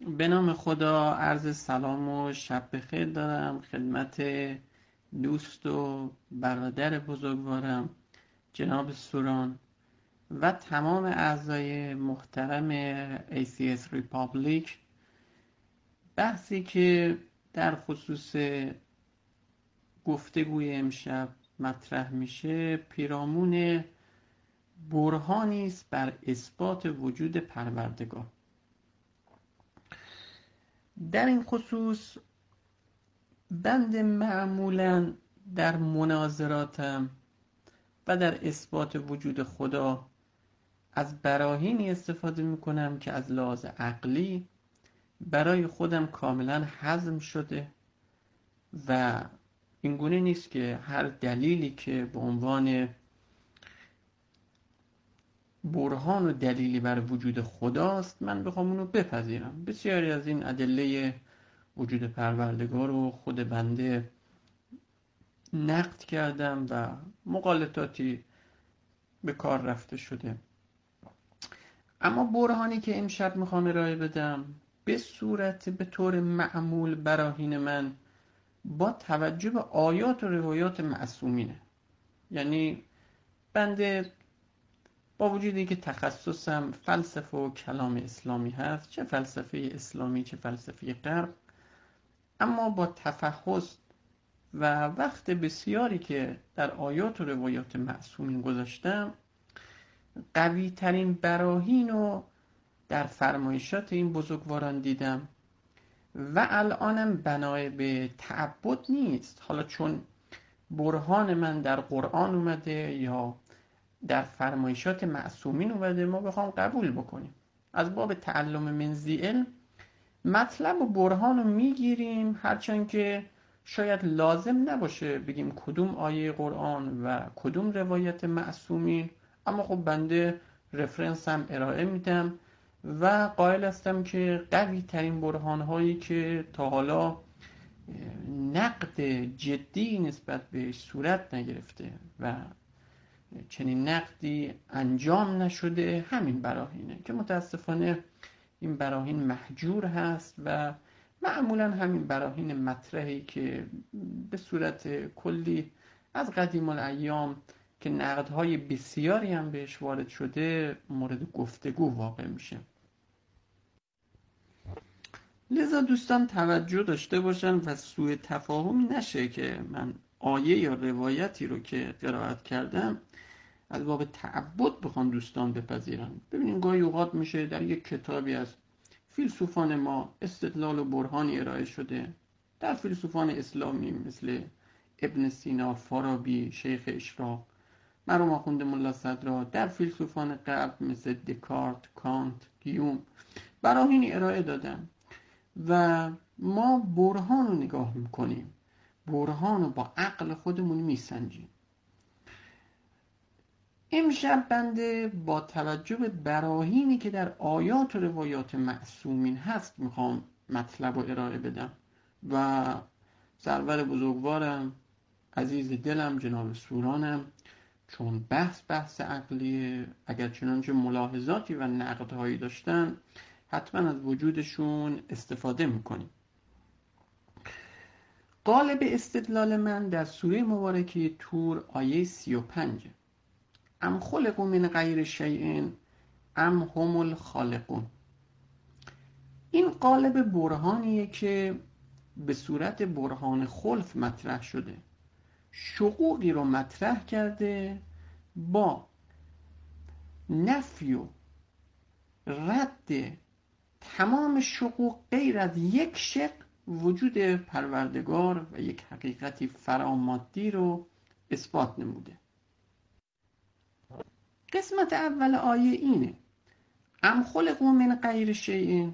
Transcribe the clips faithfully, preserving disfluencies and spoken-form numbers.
به نام خدا، عرض سلام و شب بخیر دارم خدمت دوست و برادر بزرگوارم جناب سوران و تمام اعضای محترم ای سی اس Republic. بحثی که در خصوص گفتگوی امشب مطرح میشه پیرامون برهانی است بر اثبات وجود پروردگار. در این خصوص بند معمولا در مناظراتم و در اثبات وجود خدا از براهینی استفاده میکنم که از لحاظ عقلی برای خودم کاملا هضم شده و اینگونه نیست که هر دلیلی که به عنوان برهان و دلیلی بر وجود خداست من بخوام اونو بپذیرم. بسیاری از این ادله وجود پروردگار رو خود بنده نقد کردم و مقالطاتی به کار رفته شده، اما برهانی که امشب میخوام ارائه بدم به صورت به طور معمول براهین من با توجه به آیات و روایات معصومینه. یعنی بنده با وجودی که تخصصم فلسفه و کلام اسلامی هست، چه فلسفه اسلامی چه فلسفه غرب، اما با تفحص و وقت بسیاری که در آیات و روایات معصومین گذاشتم قوی ترین براهین رو در فرمایشات این بزرگواران دیدم و الانم بنای به تعبد نیست، حالا چون برهان من در قرآن اومده یا در فرمایشات معصومین اومده ما بخوام قبول بکنیم. از باب تعلم من ذی علم مطلب و برهان رو میگیریم، هرچند که شاید لازم نباشه بگیم کدوم آیه قرآن و کدوم روایت معصومین، اما خب بنده رفرنس هم ارائه میدم و قائل هستم که قوی ترین برهان هایی که تا حالا نقد جدی نسبت به صورت نگرفته و چنین نقدی انجام نشده همین براهینه که متاسفانه این براهین محجور هست و معمولا همین براهین مطرحی که به صورت کلی از قدیم الایام که نقدهای بسیاری هم بهش وارد شده مورد گفتگو واقع میشه. لذا دوستان توجه داشته باشن و سوء تفاهمی نشه که من آیه یا روایتی رو که قرائت کردم از باب تعبد بخوان دوستان بپذیرن. ببینین گاهی اوقات میشه در یک کتابی از فیلسوفان ما استدلال و برهانی ارائه شده، در فیلسوفان اسلامی مثل ابن سینا، فارابی، شیخ اشراق، مرحوم آخوند ملا صدرا، در فیلسوفان غرب مثل دکارت، کانت، گیوم براهینی ارائه دادن و ما برهان رو نگاه میکنیم، برهان رو با عقل خودمون میسنجیم. امشب بنده با توجه به براهینی که در آیات و روایات معصومین هست میخوام مطلب رو ارائه بدم و سرور بزرگوارم عزیز دلم جناب سورانم، چون بحث بحث عقلیه، اگر چنانچه ملاحظاتی و نقدهایی داشتن حتما از وجودشون استفاده میکنیم. قالب استدلال من در سوره مبارکه طور آیه سی و پنج، ام خلقوا من غیر شیء ام هم الخالقون. این قالب برهانیه که به صورت برهان خلف مطرح شده، شقوقی رو مطرح کرده با نفی و رد تمام شقوق غیر از یک شق وجود پروردگار و یک حقیقتی فرامادی رو اثبات نموده. قسمت اول آیه اینه، ام خلقوا من غیر شیء.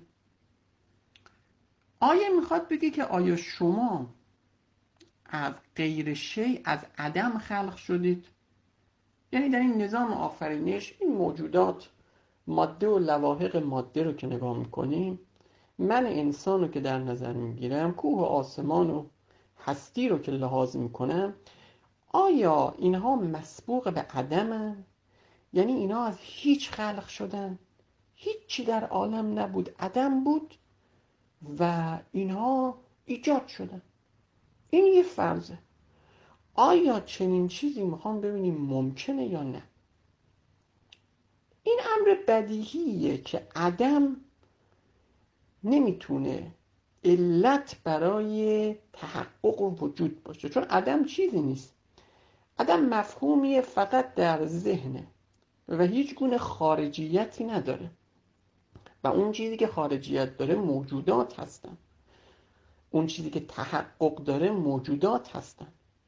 آیه میخواد بگه که آیا شما از غیر شیء، از عدم خلق شدید؟ یعنی در این نظام آفرینش این موجودات ماده و لواحق ماده رو که نگاه میکنیم، من انسان رو که در نظر میگیرم، کوه و آسمان و هستی رو که لحاظ میکنم، آیا اینها مسبوق به عدمن؟ یعنی اینا از هیچ خلق شدن؟ هیچی در عالم نبود، عدم بود؟ و اینها ایجاد شدن. این یه فرضه. آیا چنین چیزی میخوام ببینیم ممکنه یا نه؟ این امر بدیهیه که عدم نمیتونه علت برای تحقق و وجود باشه، چون عدم چیزی نیست. عدم مفهومیه فقط در ذهنه و هیچ گونه خارجیتی نداره و اون چیزی که خارجیت داره موجودات هستن. اون چیزی که تحقق داره موجودات هستن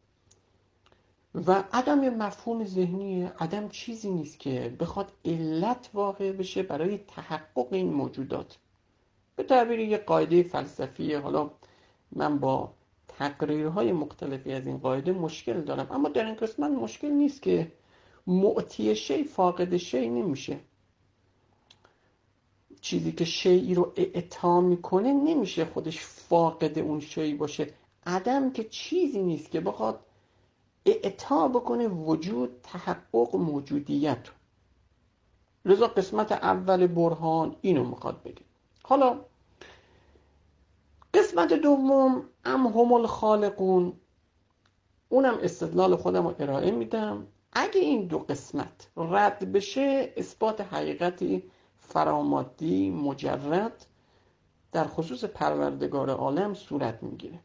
و عدم یه مفهوم ذهنیه. عدم چیزی نیست که بخواد علت واقع بشه برای تحقق این موجودات. به تعبیر یه قاعده فلسفیه، حالا من با تقریرهای مختلفی از این قاعده مشکل دارم، اما در این قسمت مشکل نیست که معطی شی فاقد شی نمیشه. چیزی که شیئی رو اعطا میکنه نمیشه خودش فاقد اون شی باشه. عدم که چیزی نیست که بخواد اعطا بکنه وجود، تحقق، موجودیت. لذا قسمت اول برهان اینو میخواد بگه. حالا قسمت دوم ام هم الخالقون، اونم استدلال خودم رو ارائه میدم. اگه این دو قسمت رد بشه، اثبات حقیقتی فرامادی مجرد در خصوص پروردگار عالم صورت میگیره.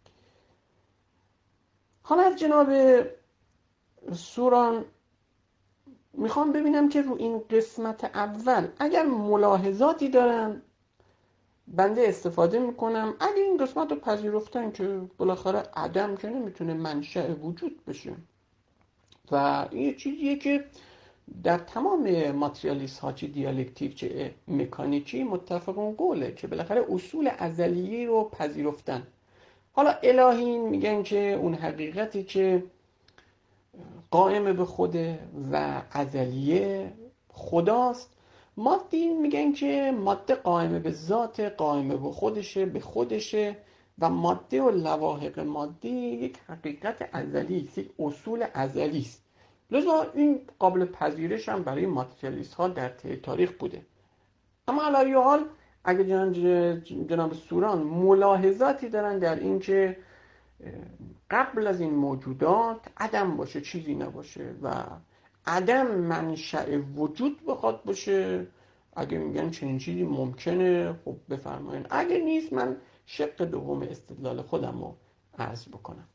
حالا از جناب سوران میخوام ببینم که رو این قسمت اول اگر ملاحظاتی دارن بنده استفاده میکنم. اگه این قسمت رو پذیرفتن که بالاخره عدم که نمیتونه منشأ وجود بشه و این یه چیزیه که در تمام ماتریالیست ها، چه دیالکتیک چه مکانیکی، متفقون قوله که بالاخره اصول ازلیه رو پذیرفتن. حالا الهین میگن که اون حقیقتی که قائم به خوده و ازلیه خداست. مادیین میگن که ماده قائم به ذات، قائم به خودشه، به خودشه و ماده و لواحق مادی یک حقیقت ازلی است، یک اصول ازلی است. لذا این قابل پذیرش هم برای ماتریالیست ها در طی تاریخ بوده. اما علی حال اگه جناب سوران ملاحظاتی دارن در این که قبل از این موجودات عدم باشه، چیزی نباشه و عدم منشأ وجود بخواد باشه، اگه میگن چنین چیزی ممکنه، خب بفرمایید. اگه نیست من شق دوم استدلال خودم رو عرض بکنم.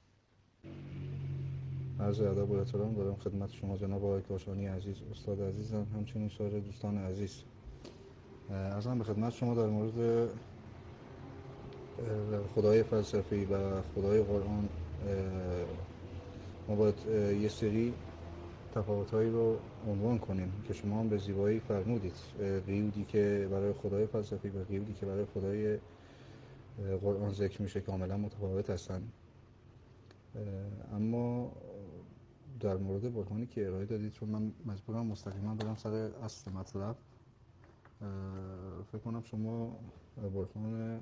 عرض ادب و احترام دارم خدمت شما جناب آقای کاشانی عزیز، استاد عزیزم، همچنین سایر دوستان عزیز. عرضم به خدمت شما در مورد خدای فلسفی و خدای قرآن ما باید یه سری تفاوت‌هایی رو عنوان کنیم که شما هم به زیبایی فرمودید. قیودی که برای خدای فلسفی و قیودی که برای خدای قرآن ذکر میشه کاملا متفاوت هستن. اما در مورد برهانی که ارائه دادید، چون من مجبورم مستقیما برم سر اصل مطلب، فکر کنم شما برهان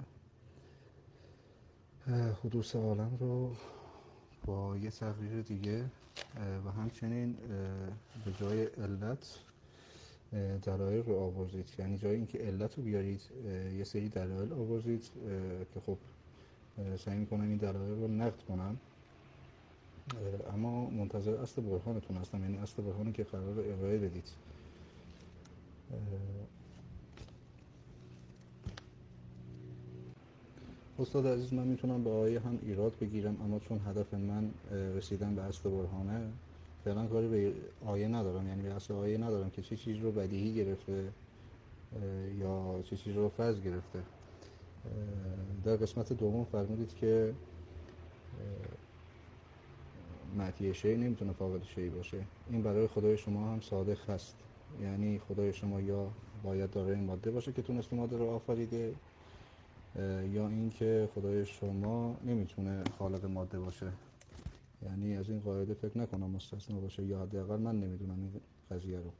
حدوث عالم رو با یه تقریر دیگه و همچنین به جای علت دلایل رو آوردید. یعنی جای اینکه علت رو بیارید یه سری دلایل آوردید که خب سعی میکنم این دلایل رو نقد کنم، اما منتظر اصل برهانتون هستم، یعنی اصل برهانی که قرار ارائه بدید. استاد عزیز، من میتونم به آیه هم ایراد بگیرم، اما چون هدف من رسیدن به اصل برهانه، فعلا کاری به آیه ندارم، یعنی به اصل آیه ندارم که چه چیز رو بدیهی گرفته یا چه چیز رو فرض گرفته. در قسمت دوم فرمودید که معطی شی نمیتونه فاقد شی باشه. این برای خدای شما هم صادق هست، یعنی خدای شما یا باید دارای ماده باشه که تونسته ماده رو آفریده، یا اینکه خدای شما نمیتونه خالق ماده باشه. یعنی از این قاعده فکر نکنم مستثنا باشه، یا حداقل من نمیدونم این قضیه رو.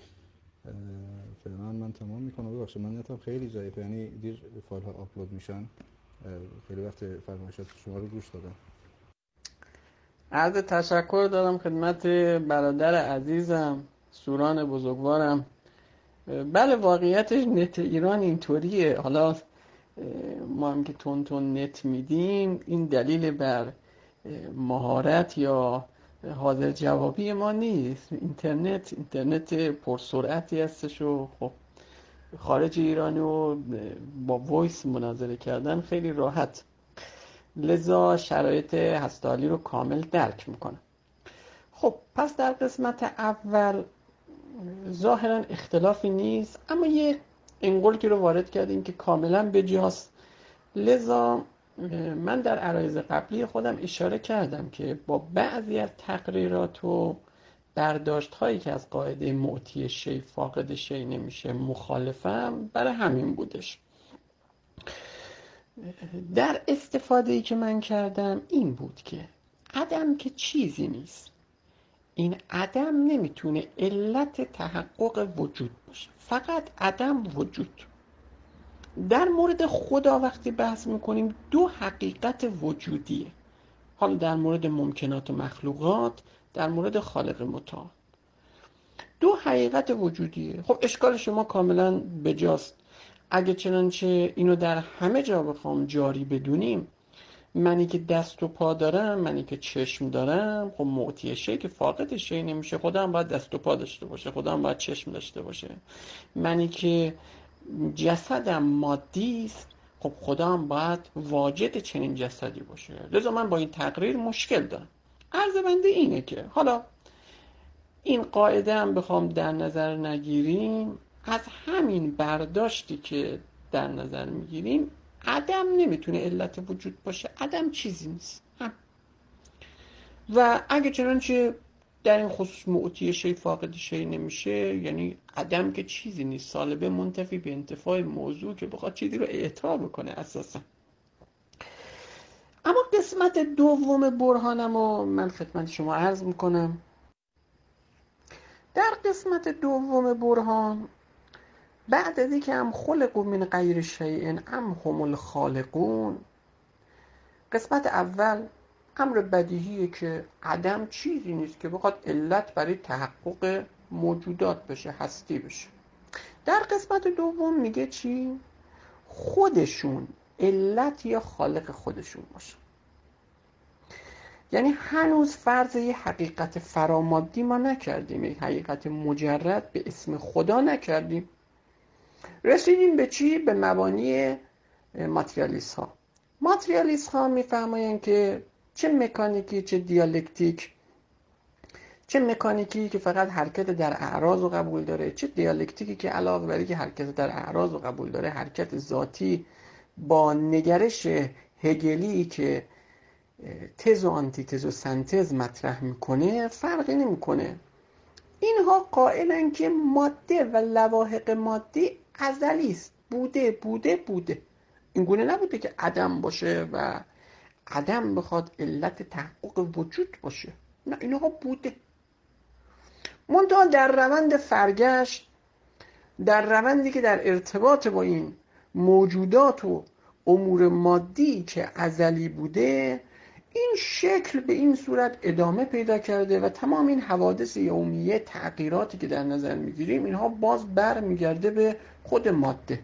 فعلا من تمام میکنم. ببخشید من نتم خیلی ضعیفه، یعنی دیر فایل ها آپلود میشن، خیلی وقت فرمایشات شما رو گوش دادم. عرض تشکر دارم خدمت برادر عزیزم سوران بزرگوارم. بله واقعیتش نت ایران اینطوریه. حالا ما هم که تون تون نت میدیم، این دلیل بر مهارت یا حاضر جوابی ما نیست. اینترنت اینترنت پرسرعتی هستش و خب خارج ایرانی و با وایس مناظره کردن خیلی راحت، لذا شرایط هسته‌حالی رو کامل درک میکنم. خب پس در قسمت اول ظاهرا اختلافی نیست، اما یه انگلکی رو وارد کردیم که کاملا بجاست. لذا من در عرایض قبلی خودم اشاره کردم که با بعضی از تقریرات و برداشت هایی که از قاعده معطی شی فاقد شی نمیشه مخالفم، برای همین بودش. در استفاده‌ای که من کردم این بود که عدم که چیزی نیست، این عدم نمیتونه علت تحقق وجود باشه، فقط عدم وجود. در مورد خدا وقتی بحث میکنیم دو حقیقت وجودیه، حالا در مورد ممکنات و مخلوقات، در مورد خالق متعال، دو حقیقت وجودیه. خب اشکال شما کاملا بجاست. اگه چنانچه اینو در همه جا بخوام جاری بدونیم، منی که دست و پا دارم، منی که چشم دارم، خب معطی شی که فاقد شی نمیشه، خدا هم باید دست و پا داشته باشه، خدا هم باید چشم داشته باشه. منی که جسدم مادی است، خب خدا هم باید واجد چنین جسدی باشه. لذا من با این تقریر مشکل دارم. عرض بنده اینه که حالا این قاعده هم بخوام در نظر نگیریم، از همین برداشتی که در نظر میگیریم عدم نمیتونه علت وجود باشه، عدم چیزی نیست هم. و اگه چنانچه در این خصوص معطی شی فاقد شی نمیشه، یعنی عدم که چیزی نیست، سالبه منتفی به انتفاع موضوع که بخواد چیزی رو اعطا بکنه اساسا. اما قسمت دوم برهانم رو من خدمت شما عرض میکنم. در قسمت دوم برهان، بعد از اینکه هم خلقوا من غیر شیء ام هم الخالقون، قسمت اول امر بدیهیه که عدم چیزی نیست که بخواد علت برای تحقق موجودات بشه، هستی بشه. در قسمت دوم میگه چی؟ خودشون علت یا خالق خودشون باشه. یعنی هنوز فرض یه حقیقت فرامادی ما نکردیم، یه حقیقت مجرد به اسم خدا نکردیم. رسیدیم به چی؟ به مبانی ماتریالیست ها. ماتریالیست ها میفهمایند که چه مکانیکی، چه دیالکتیک، چه مکانیکی که فقط حرکت در اعراض رو قبول داره، چه دیالکتیکی که علاوه بر اینکه حرکت در اعراض رو قبول داره، حرکت ذاتی با نگرش هگلی که تز و آنتی تز و سنتز مطرح میکنه فرقی نمیکنه. اینها قائلن که ماده و لواحق مادی ازلی است، بوده بوده بوده، این گونه نبوده که عدم باشه و عدم بخواد علت تحقق وجود باشه. نه، اینها بوده. منتها در روند فرگشت، در روندی که در ارتباط با این موجودات و امور مادی که ازلی بوده، این شکل به این صورت ادامه پیدا کرده و تمام این حوادث یومیه، تغییراتی که در نظر میگیریم، اینها باز بر میگرده به خود ماده.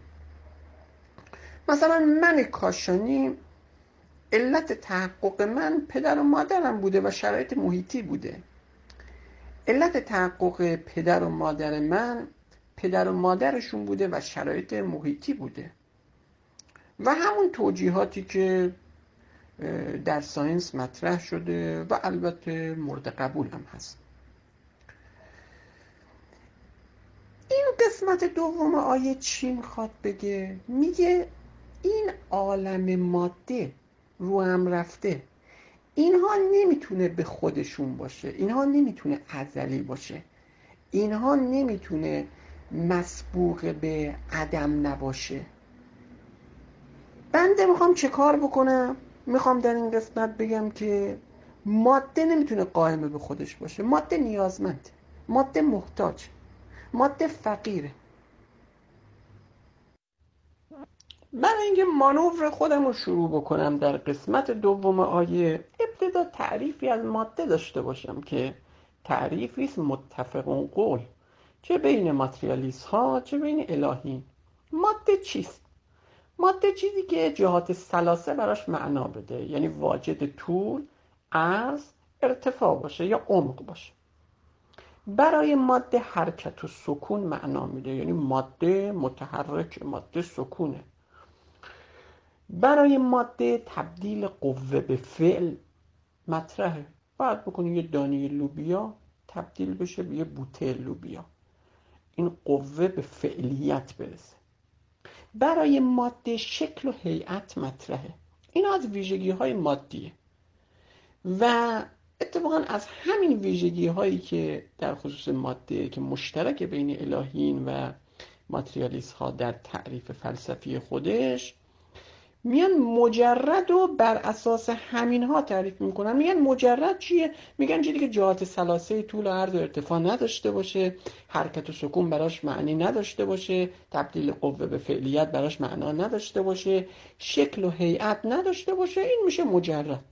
مثلا من کاشانی، علت تحقق من پدر و مادرم بوده و شرایط محیطی بوده. علت تحقق پدر و مادر من پدر و مادرشون بوده و شرایط محیطی بوده و همون توجیهاتی که در ساینس مطرح شده و البته مورد قبول هم هست. این قسمت دوم آیه چی میخواد بگه؟ میگه این عالم ماده رو هم رفته، اینها نمیتونه به خودشون باشه، اینها نمیتونه ازلی باشه، اینها نمیتونه مسبوق به عدم نباشه. بنده میخوام چه کار بکنم؟ میخوام در این قسمت بگم که ماده نمیتونه قائم به خودش باشه. ماده نیازمند، ماده محتاج، ماده فقیره. برای اینکه مانور خودم رو شروع بکنم در قسمت دوم آیه، ابتدا تعریفی از ماده داشته باشم که تعریفی است متفق قول، چه بین ماتریالیست ها چه بین الهیین. ماده چیست؟ ماده چیزی که جهات ثلاثه براش معنا بده، یعنی واجد طول، عرض، ارتفاع باشه یا عمق باشه. برای ماده حرکت و سکون معنا میده، یعنی ماده متحرک، ماده سکونه. برای ماده تبدیل قوه به فعل مطرحه. بعد بکنی یه دانه لوبیا تبدیل بشه به یه بوته لوبیا، این قوه به فعلیت برسه. برای ماده شکل و هیئت مطرحه. این از ویژگی های مادیه و اتفاقا از همین ویژگی هایی که در خصوص ماده که مشترک بین الهیین و ماتریالیست ها در تعریف فلسفی خودش، میان مجرد و بر اساس همین ها تعریف میکنن. میگن مجرد چیه؟ میگن چیزی که جهات ثلاثه طول و عرض و ارتفاع نداشته باشه، حرکت و سکون براش معنی نداشته باشه، تبدیل قوه به فعلیت براش معنا نداشته باشه، شکل و هیئت نداشته باشه، این میشه مجرد.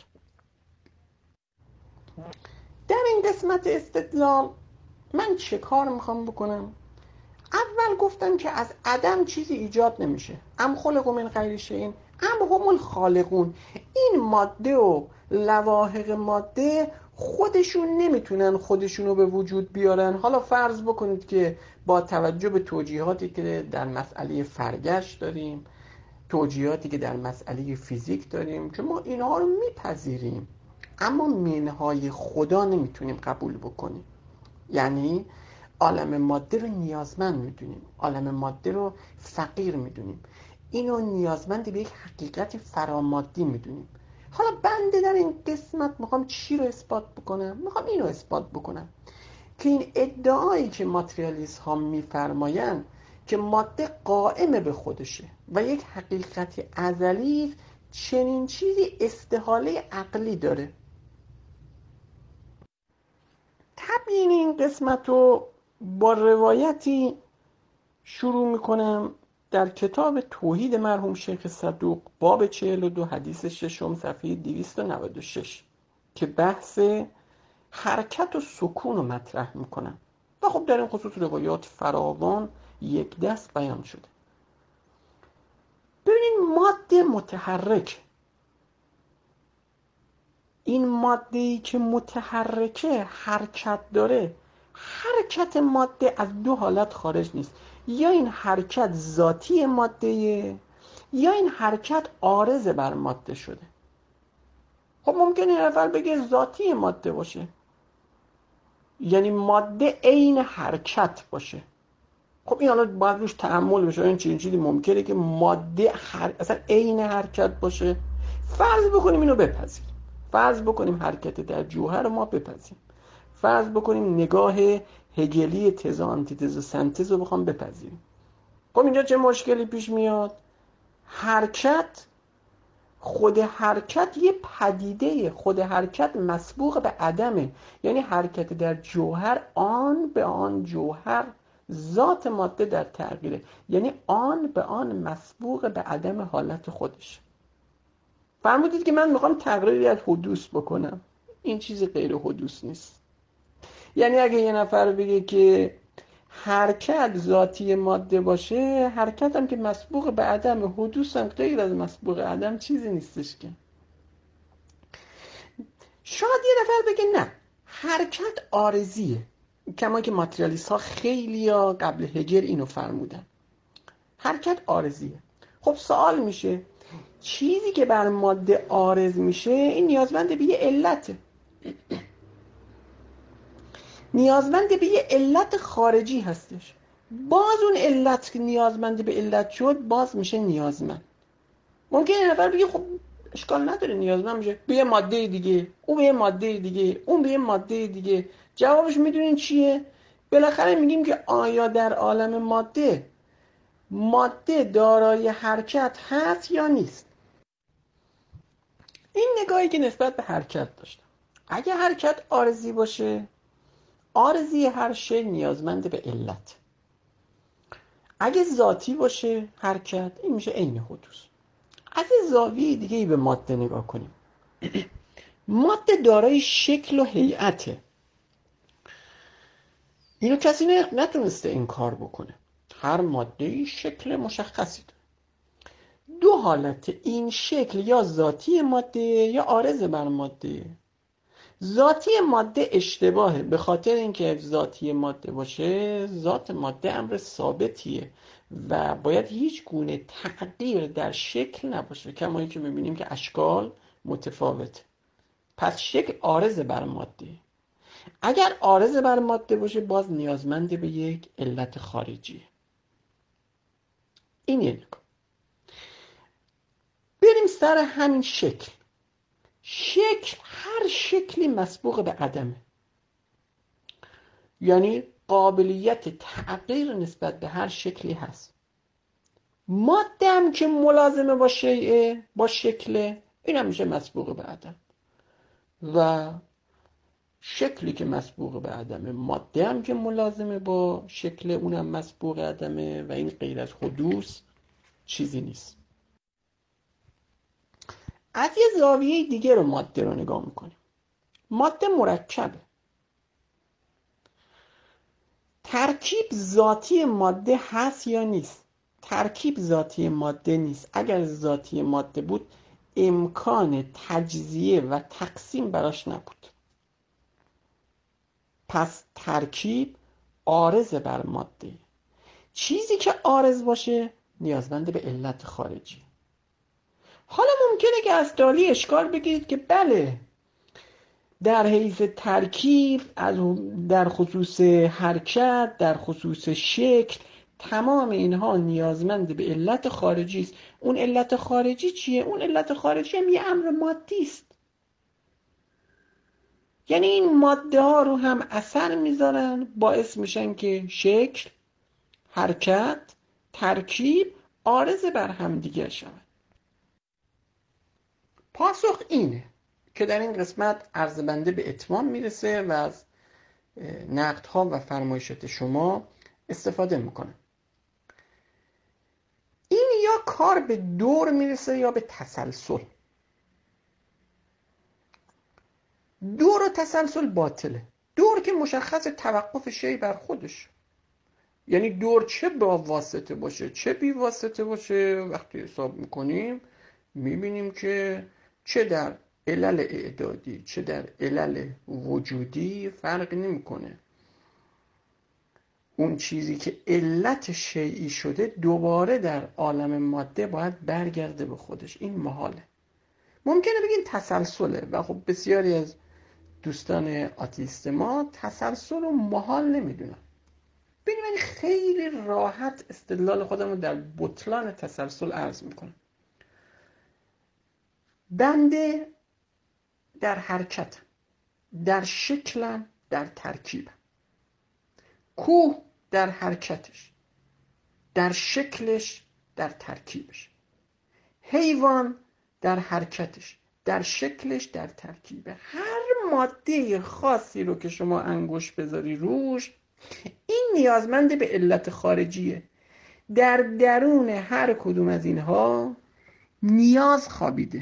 در این قسمت استدلال من چه کار میخوام بکنم؟ اول گفتم که از عدم چیزی ایجاد نمیشه. ام خلقوا من غیر شیء ام هم الخالقون. این ماده و لواحق ماده خودشون نمیتونن خودشونو به وجود بیارن. حالا فرض بکنید که با توجه به توجیهاتی که در مسئله فرگشت داریم، توجیهاتی که در مسئله فیزیک داریم، که ما اینها رو میپذیریم اما منهای خدا نمیتونیم قبول بکنیم. یعنی عالم ماده رو نیازمند میدونیم، عالم ماده رو فقیر میدونیم، اینو نیازمند به یک حقیقت فرامادی میدونیم. حالا بنده در این قسمت میخوام چی رو اثبات بکنم؟ میخوام اینو اثبات بکنم که این ادعایی که ماتریالیست ها میفرمایند که ماده قائم به خودشه و یک حقیقت ازلی، چنین چیزی استحاله عقلی داره. تبیین این قسمت رو با روایتی شروع میکنم در کتاب توحید مرحوم شیخ صدوق، باب چهل و دو، حدیث ششم، صفحه دویست و نود و شش، که بحث حرکت و سکون رو مطرح میکنم و خب در این خصوص روایات فراوان یک دست بیان شده. ببینید، ماده متحرک، این ماده‌ای که متحرکه، حرکت داره، حرکت ماده از دو حالت خارج نیست. یا این حرکت ذاتی ماده، یا این حرکت عارض بر ماده شده. خب ممکنه اول بگه ذاتی ماده باشه، یعنی ماده عین حرکت باشه. خب این حالا باید روش تأمل بشه. این چیزی چیزی ممکنه که ماده هر... اصلا عین حرکت باشه. فرض بکنیم اینو بپذیریم، فرض بکنیم حرکت در جوهر رو ما بپذیریم، فرض بکنیم نگاه هگلی تز و آنتیتز و سنتز رو بخوام بپذیریم. خب اینجا چه مشکلی پیش میاد؟ حرکت، خود حرکت یه پدیده، خود حرکت مسبوق به عدمه. یعنی حرکت در جوهر آن به آن جوهر ذات ماده در تغییره، یعنی آن به آن مسبوق به عدم حالت خودش. فرمودید که من میخوام تغییری از حدوث بکنم، این چیز غیر حدوث نیست. یعنی اگه یه نفر بگه که حرکت ذاتی ماده باشه، حرکت هم که مسبوق به عدم، حدوث هم غیر از مسبوق عدم چیزی نیستش که. شاید یه نفر بگه نه، حرکت عارضیه، کما که ماتریالیست ها خیلی ها قبل هگل اینو فرمودن، حرکت عارضیه. خب سوال میشه چیزی که بر ماده عارض میشه این نیازمند به یه علته، نیازمند به یه علت خارجی هستش. باز اون علت که نیازمند به علت شد باز میشه نیازمند. ممکنه یه نفر بگه خب اشکال نداره، نیازمند میشه به یه ماده دیگه، اون به یه ماده دیگه، اون به یه ماده دیگه. جوابش میدونین چیه؟ بالاخره میگیم که آیا در عالم ماده ماده دارای حرکت هست یا نیست؟ این نگاهی که نسبت به حرکت داشتم. اگه حرکت عارضی باشه، عارضی هر شی نیازمند به علت. اگه ذاتی باشه حرکت، این میشه عین حدوث. از زاویه دیگه ای به ماده نگاه کنیم. ماده دارای شکل و هیئته. اینو کسی نتونسته این کار بکنه. هر ماده شکل مشخصی داره. دو حالت این شکل، یا ذاتی ماده یا عارض بر ماده. ذاتی ماده اشتباهه، به خاطر اینکه ذاتی ماده باشه، ذات ماده امر ثابتیه و باید هیچ گونه تغییر در شکل نباشه، کما اینکه میبینیم که اشکال متفاوته. پس شکل عارض بر ماده. اگر عارض بر ماده باشه باز نیازمند به یک علت خارجیه. این یه نگاه. بریم سر همین شکل. شکل، هر شکلی مسبوق به عدمه، یعنی قابلیت تغییر نسبت به هر شکلی هست. ماده هم که ملازمه با شیء، با شکله، این هم میشه مسبوق به عدم. و شکلی که مسبوق به عدمه، ماده هم که ملازمه با شکل، اونم مسبوق عدمه و این غیر از حدوث چیزی نیست. از یه زاویه دیگه رو ماده رو نگاه میکنیم. ماده مرکبه. ترکیب ذاتی ماده هست یا نیست؟ ترکیب ذاتی ماده نیست. اگر ذاتی ماده بود امکان تجزیه و تقسیم براش نبود. پس ترکیب عارض بر ماده. چیزی که عارض باشه نیازمند به علت خارجی. حالا ممکنه که از دالی اشکال بگیرید که بله، در حیث ترکیب، در خصوص حرکت، در خصوص شکل، تمام اینها نیازمند به علت خارجی است. اون علت خارجی چیه؟ اون علت خارجی هم یه امر مادی است. یعنی این ماده ها رو هم اثر میذارن، باعث میشن که شکل، حرکت، ترکیب عارض بر هم دیگه شود. پاسخ اینه که در این قسمت عرض بنده به اتمام میرسه و از نقدها و فرمایشات شما استفاده میکنم. این یا کار به دور میرسه یا به تسلسل. دور و تسلسل باطله. دور که مشخص توقف شی بر خودش، یعنی دور چه با واسطه باشه چه بی واسطه باشه، وقتی حساب میکنیم میبینیم که چه در علل اعدادی چه در علل وجودی فرق نمیکنه. اون چیزی که علت شیئی شده دوباره در عالم ماده باید برگرده به خودش. این محاله. ممکنه بگین تسلسله و خب بسیاری از دوستان آتیست ما تسلسل رو محال نمیدونن. ببین من خیلی راحت استدلال خودم رو در بطلان تسلسل عرض میکنم. بنده در حرکتم، در شکلم، در ترکیبم. کوه در حرکتش، در شکلش، در ترکیبش. حیوان در حرکتش، در شکلش، در ترکیبه. هر ماده خاصی رو که شما انگوش بذاری روش، این نیازمند به علت خارجیه. در درون هر کدوم از اینها نیاز خوابیده.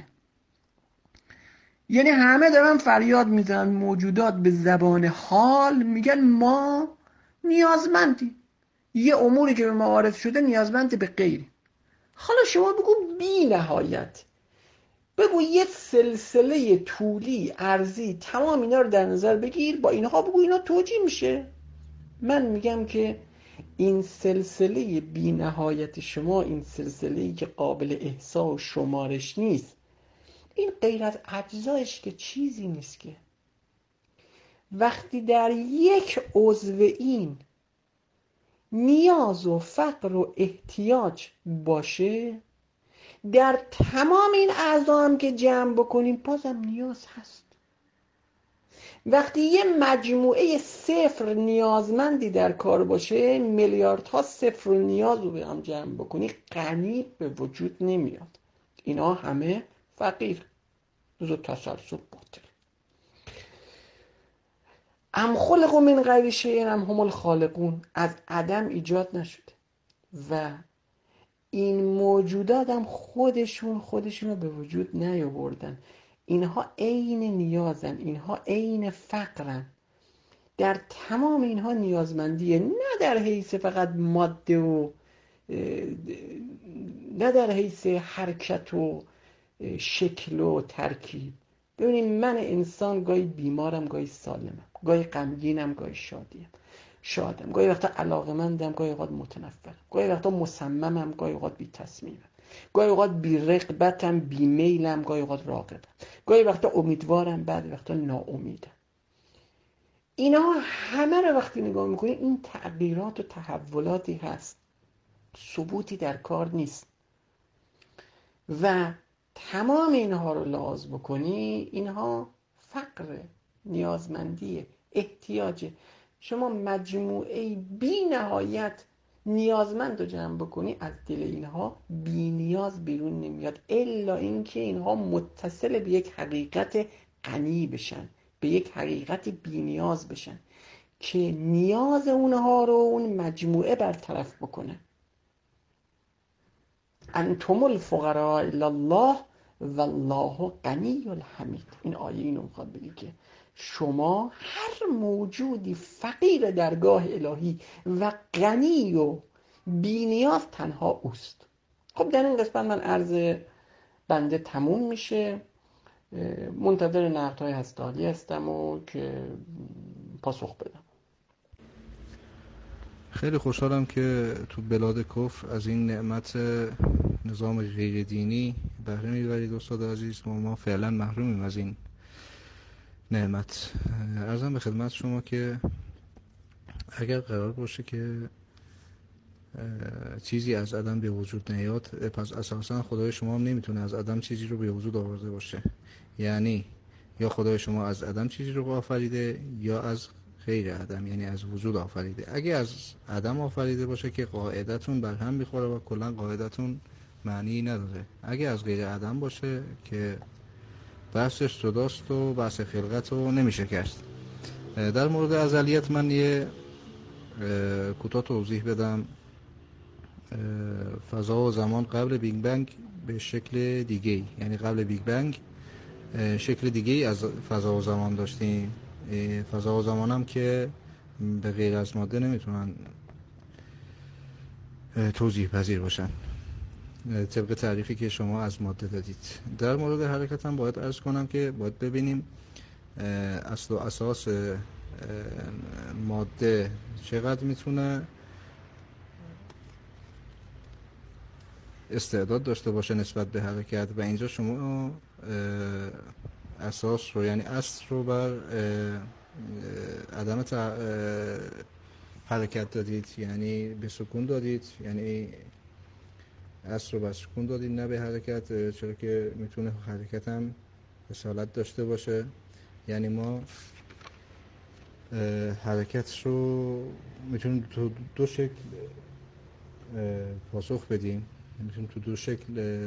یعنی همه دارن فریاد میزنن، موجودات به زبان حال میگن ما نیازمندیم. یه اموری که به ما عارض شده نیازمند به غیری. حالا شما بگو بی نهایت، بگو یه سلسله طولی عرضی تمام اینا رو در نظر بگیر، با اینها بگو اینا توجیه میشه. من میگم که این سلسله بی نهایت شما، این سلسله‌ای که قابل احصا و شمارش نیست، این غیر از اجزایش که چیزی نیست. که وقتی در یک عضو این نیاز و فقر و احتیاج باشه، در تمام این اعضا هم که جمع بکنیم بازم نیاز هست. وقتی یه مجموعه صفر نیازمندی در کار باشه، میلیاردها صفر نیاز رو به هم جمع بکنی، غنی به وجود نمیاد. اینا همه فقیر. زو تسلسل باطل. ام خلقوا من غیر شیء ام هم الخالقون. از عدم ایجاد نشده و این موجودات هم خودشون خودشون رو به وجود نیاوردن. اینها عین نیازن، اینها عین فقرن. در تمام اینها نیازمندیه، نه در حیث فقط ماده و نه در حیث حرکت و شکل و ترکیب. ببینید من انسان گاهی بیمارم، گاهی سالمم، گاهی غمگینم، گاهی شادیم شادم، گاهی وقتا علاقمندم، گاهی اوقات متنفرم، گاهی وقتا مصممم، گاهی اوقات بی تصمیمم، گاهی اوقات بی رغبتم، بی میلم، گاهی اوقات راغبم، گاهی وقتا امیدوارم، بعد وقتا ناامیدم. اینا همه رو وقتی نگاه میکنی این تغییرات و تحولاتی هست، ثبوتی در کار نیست. و تمام اینها رو لحاظ بکنی، اینها فقر، نیازمندی، احتیاجه. شما مجموعه بی نهایت نیازمند رو جمع بکنی، از دل اینها بی نیاز بیرون نمیاد، الا اینکه اینها متصل به یک حقیقت غنی بشن، به یک حقیقت بی نیاز بشن که نیاز اونها رو اون مجموعه برطرف بکنه. انتم الفقراء الی الله والله غنی الحمید. این آیه اینو میخواد بگه که شما هر موجودی فقیر درگاه الهی و غنی و بی نیاز تنها اوست. خب در این قسمت من عرض بنده تموم میشه، منتظر نقدهای هستالی هستم و که پاسخ بدم. خیلی خوشحالم که تو بلاد کفر از این نعمت نظام غیر دینی بهره میبرید استاد عزیز. ما ما فعلا محرومیم از این نعمت. عرضم به خدمت شما که اگر قرار باشه که چیزی از عدم به وجود نیاد، پس اساسا خدای شما هم نمیتونه از عدم چیزی رو به وجود آورده باشه. یعنی یا خدای شما از عدم چیزی رو آفریده یا از غیر عدم، یعنی از وجود آفریده. اگه از عدم آفریده باشه که قاعدتون بر هم میخوره و کلا قاعدتون معنی نداره. اگه از غیر عدم باشه که بحثش جداست و بحث خلقت رو نمیشه کرد. در مورد ازلیت من یه کوتاه توضیح بدم. فضا و زمان قبل بیگ بنگ به شکل دیگه، یعنی قبل بیگ بنگ شکل دیگه از فضا و زمان داشتیم. فضا و زمان هم که به غیر از ماده نمیتونن توضیح پذیر باشن طبق تعریفی که شما از ماده دادید. در مورد حرکت هم باید عرض کنم که باید ببینیم اصل و اساس ماده چقدر میتونه استعداد داشته باشه نسبت به حرکت. و اینجا شما اساس رو، یعنی اصل رو بر عدم حرکت دادید، یعنی به سکون دادید، یعنی اصل رو بر سکون دادید نه به حرکت، چرا که میتونه حرکت هم اصالت داشته باشه. یعنی ما حرکت رو میتونیم تو دو شکل پاسخ بدیم، میتونیم تو دو شکل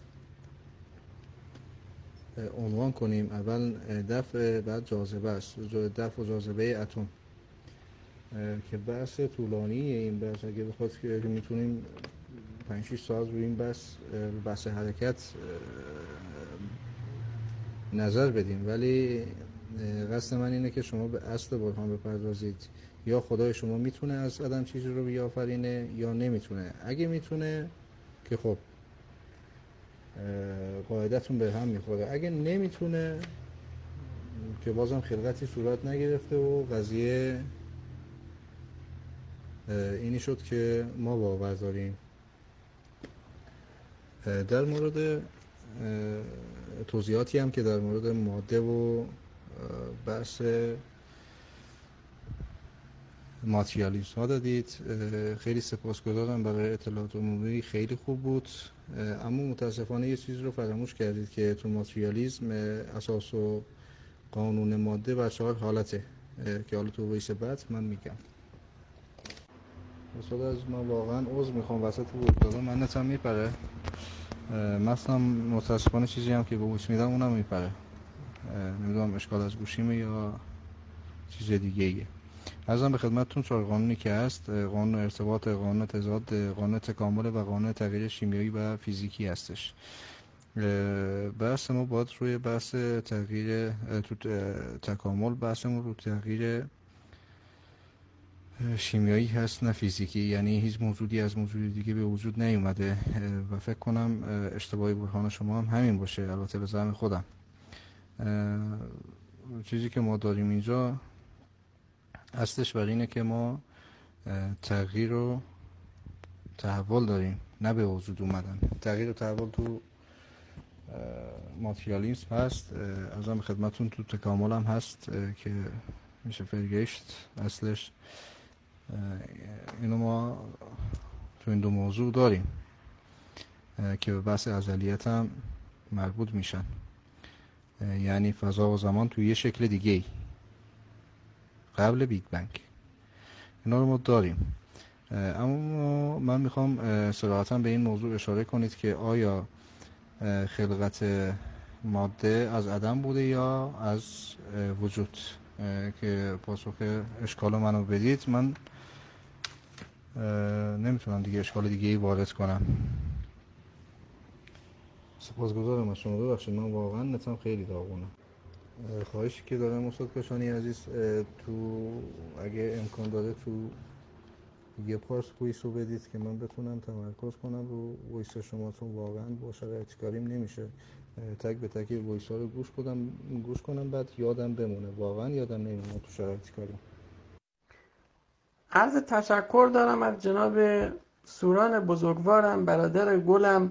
عنوان کنیم. اول دفع، بعد جاذبه است. دفع و جاذبه اتم که بحث طولانی این بحث، اگه بخواد که میتونیم پنج شش ساعت روی این بحث بحث حرکت نظر بدیم، ولی قصد من اینه که شما به اصل برهان بپردازید. یا خدای شما میتونه از عدم چیزی رو بیافرینه یا نمیتونه. اگه میتونه که خب قاعدتون به هم میخوره، اگه نمیتونه که بازم خلقتی صورت نگرفته و قضیه اینی شد که ما باور داریم. در مورد توضیحاتی هم که در مورد ماده و بحث ماتریالیسم ها دادید، خیلی سپاسگزارم برای اطلاعات عمومی، خیلی خوب بود. اما متاسفانه یه چیز رو فراموش کردید که تو ماتریالیسم اساس و قانون ماده بر چهار حالته که حالا تو ویس بعد من میگم. اصلا از من واقعا عذر میخوام وسط بود دادم من نتم میپره، مثلا متاسفانه چیزی هم که به گوش میدم اونم میپره. نمیدونم اشکال از گوشیمه یا چیز دیگه ایه. عرضم به خدمتتون چهار قانونی که هست: قانون ارتباط، قانون تضاد، قانون تکامل و قانون تغییر شیمیایی و فیزیکی هستش. بحث ما باید روی بحث تغییر تو تکامل، بحثمون رو تغییر شیمیایی هست نه فیزیکی، یعنی هیچ موجودی از موجود دیگه به وجود نیومده و فکر کنم اشتباهی برهان شما هم همین باشه، البته به زعم خودم. چیزی که ما داریم اینجا اصلش بر اینه که ما تغییر و تحول داریم، نه به وجود اومدن. تغییر و تحول تو ماتریالیسم هست، ارزم خدمتون تو تکامل هم هست که میشه فرگشت اصلش. اینو ما تو این دو موضوع داریم که به بحث ازلیت هم مربوط میشن، یعنی فضا و زمان توی یه شکل دیگه ای قبل بیگ بنگ. اینا رو ما داریم. اما من میخوام صراحتا به این موضوع اشاره کنید که آیا خلقت ماده از عدم بوده یا از وجود؟ که پاسخ اشکال منو بدید، من نمیتونم دیگه اشکال دیگه ای وارد کنم. سپاسگزارم از شما، ببخشید من واقعا نتم خیلی داغونه. خواهشی که دارم استاد کاشانی عزیز، تو اگه امکان داره تو یه پارس ویس رو بدید که من بتونم تمرکز کنم رو ویس شما، چون واقعا با شرایط کاریم نمیشه تک به تک ویس ها رو گوش کنم گوش کنم بعد یادم بمونه، واقعا یادم نمیمونه تو شرایط کاریم. عرض تشکر دارم از جناب سوران بزرگوارم، برادر گلم،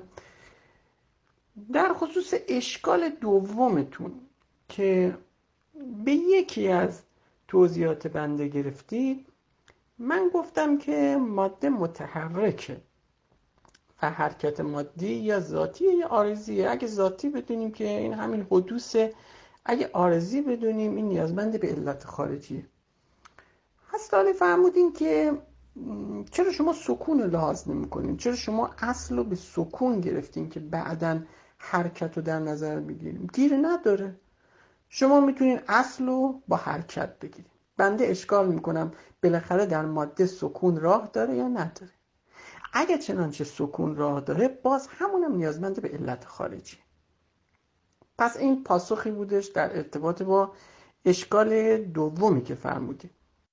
در خصوص اشکال دومتون که به یکی از توضیحات بنده گرفتید. من گفتم که ماده متحرکه و حرکت مادی یا ذاتیه یا عارضیه. اگه ذاتی بدونیم که این همین حدوثه، اگه عارضی بدونیم این نیازمند به علت خارجیه. هستالی فرمودین که چرا شما سکون رو لحاظ نمی کنین؟ چرا شما اصل رو به سکون گرفتین که بعداً حرکت رو در نظر بگیریم؟ گیر نداره، شما میتونین اصل رو با حرکت بگیریم. بنده اشکال میکنم بالاخره در ماده سکون راه داره یا نداره. اگه چنانچه سکون راه داره، باز همونم نیازمند به علت خارجی. پس این پاسخی بودش در ارتباط با اشکال دومی که فرمودید.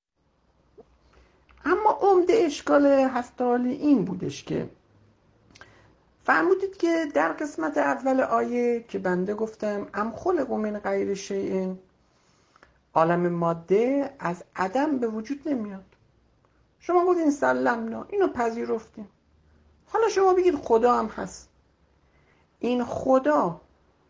اما عمده اشکال هفتالی این بودش که فرمودید که در قسمت اول آیه که بنده گفتم ام خلقوا من غیر شیء، عالم ماده از عدم به وجود نمیاد. شما گفتین سلمنا، اینو پذیرفتیم. حالا شما بگید خدا هم هست. این خدا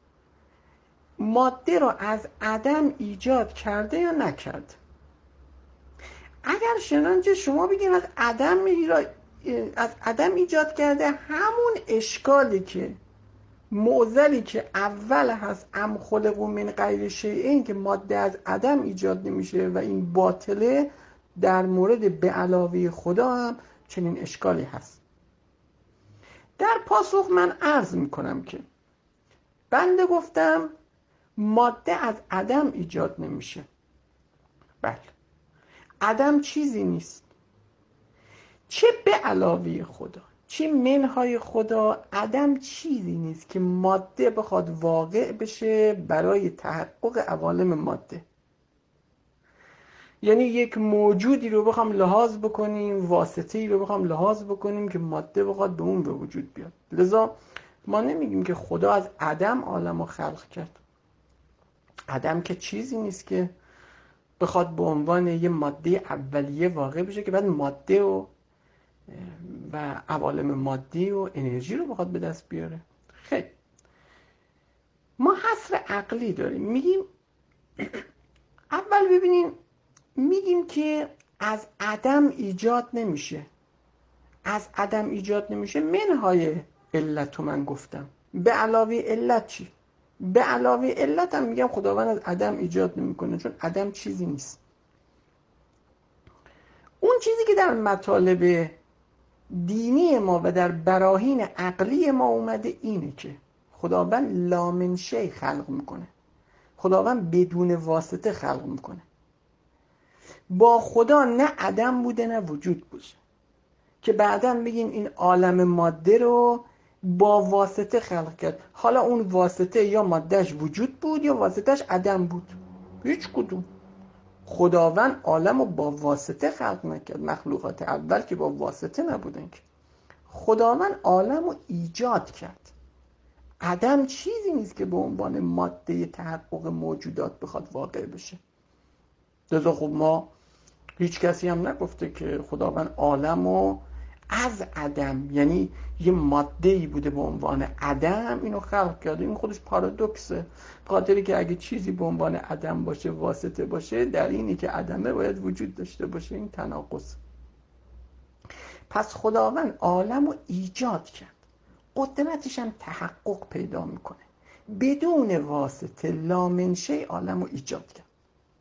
ماده رو از عدم ایجاد کرده یا نکرد؟ اگر چنانچه شما بگید از عدم از عدم ایجاد کرده، همون اشکالی که معضلی که اول هست ام خلقوا من غیر شیء، این که ماده از عدم ایجاد نمیشه و این باطله، در مورد به علاوه خدا هم چنین اشکالی هست. در پاسخ من عرض میکنم که بنده گفتم ماده از عدم ایجاد نمیشه. بله، عدم چیزی نیست، چه به علاوه خدا چه منهای خدا، عدم چیزی نیست که ماده بخواد واقع بشه برای تحقق عوالم ماده. یعنی یک موجودی رو بخوام لحاظ بکنیم، واسطه‌ای رو بخوام لحاظ بکنیم که ماده بخواد به اون به وجود بیاد. لذا ما نمیگیم که خدا از عدم عالم رو خلق کرد. عدم که چیزی نیست که بخواد به عنوان یه ماده اولیه واقع بشه که بعد ماده و و عوالم مادی و انرژی رو بخواد به دست بیاره. خیلی ما حصر عقلی داریم. میگیم اول ببینیم، میگیم که از عدم ایجاد نمیشه. از عدم ایجاد نمیشه، منهای علت رو من گفتم. به علاوه علت چی؟ به علاوه علت هم میگم خداوند از عدم ایجاد نمیکنه، چون عدم چیزی نیست. اون چیزی که در مطالب دینی ما و در براهین عقلی ما اومده اینه که خداوند لا من شیء خلق میکنه. خداوند بدون واسطه خلق میکنه. با خدا نه عدم بوده نه وجود بوده که بعداً بگیم این عالم ماده رو با واسطه خلق کرد. حالا اون واسطه یا مادهش وجود بود یا واسطهش عدم بود، هیچ کدوم. خداوند عالم رو با واسطه خلق نکرد. مخلوقات اول که با واسطه نبودن که، خداوند عالم رو ایجاد کرد. عدم چیزی نیست که به عنوان ماده تحقق موجودات بخواد واقع بشه. لذا خب ما هیچ کسی هم نگفته که خداوند عالم رو از عدم، یعنی یه ماده‌ای بوده به عنوان عدم اینو خلق کرده. این خودش پارادوکسه، خاطری که اگه چیزی به عنوان عدم باشه واسطه باشه، در اینی که عدمه باید وجود داشته باشه. این تناقض. پس خداوند عالم رو ایجاد کرد، قدرتش هم تحقق پیدا میکنه. بدون واسطه لا من شیء عالم رو ایجاد کرد.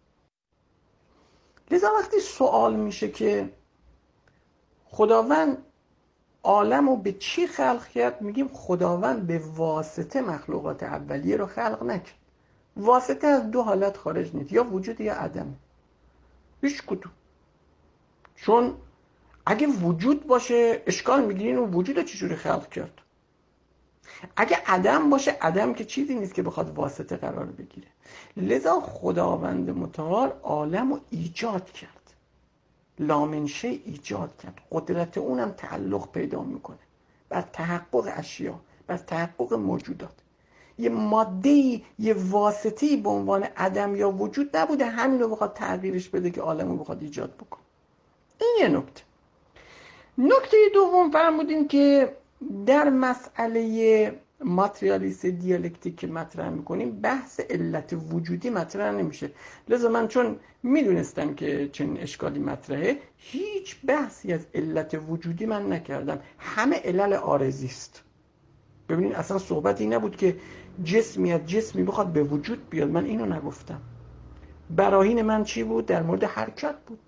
لذا وقتی سوال میشه که خداوند عالم رو به چی خلق کرد، میگیم خداوند به واسطه مخلوقات اولیه رو خلق نکرد. واسطه از دو حالت خارج نیست، یا وجود یا عدم. هیچ کدوم. چون اگه وجود باشه اشکال میگیرین اون وجود رو چجوری خلق کرد. اگه عدم باشه، عدم که چیزی نیست که بخواد واسطه قرار بگیره. لذا خداوند متعال عالم رو ایجاد کرد، لا من شیء ایجاد کرد. قدرت اونم تعلق پیدا میکنه بر تحقق اشیا، بر تحقق موجودات. یه ماده‌ای، یه واسطه‌ای به عنوان عدم یا وجود نبوده همین رو بخواد تغییرش بده که عالم رو بخواد ایجاد بکنه. این یه نکته. نکته دوم فرمودین که در مسئله ماتریالیست دیالکتیک که مطرح میکنیم بحث علت وجودی مطرح نمیشه. لذا من چون میدونستم که چنین اشکالی مطرحه، هیچ بحثی از علت وجودی من نکردم. همه علل عارضی است. ببینید اصلا صحبتی نبود که جسمی از جسمی بخواد به وجود بیاد. من اینو نگفتم. براهین من چی بود؟ در مورد حرکت بود.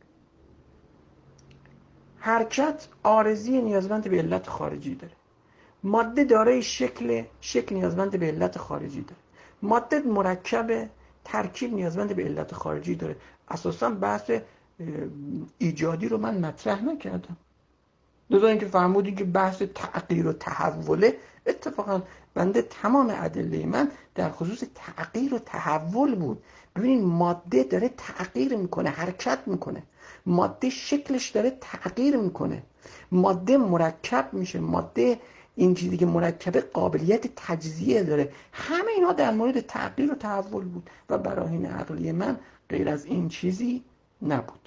حرکت عارضی نیازمند به علت خارجی داره. ماده دارای شکل، شکل نیازمند به علت خارجی داره. ماده مرکب، ترکیب نیازمند به علت خارجی داره. اساساً بحث ایجادی رو من مطرح نکردم. لذا اینکه فرمودین که بحث تغییر و تحوله، اتفاقا بنده تمام ادله من در خصوص تغییر و تحول بود. ببینید ماده داره تغییر میکنه، حرکت میکنه. ماده شکلش داره تغییر میکنه. ماده مرکب میشه. ماده این چیزی که مرکبه قابلیت تجزیه داره. همه اینا در مورد تغییر و تحول بود و براهین عقلی من غیر از این چیزی نبود.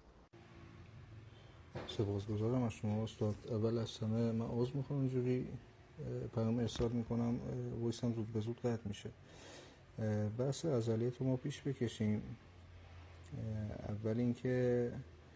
سپاسگزارم از شما استاد. اول از همه من عذر میخوام اینجوری پیام ارسال میکنم، وایسم زود به زود قطع میشه. بحث ازلیت رو ما پیش بکشیم. اول اینکه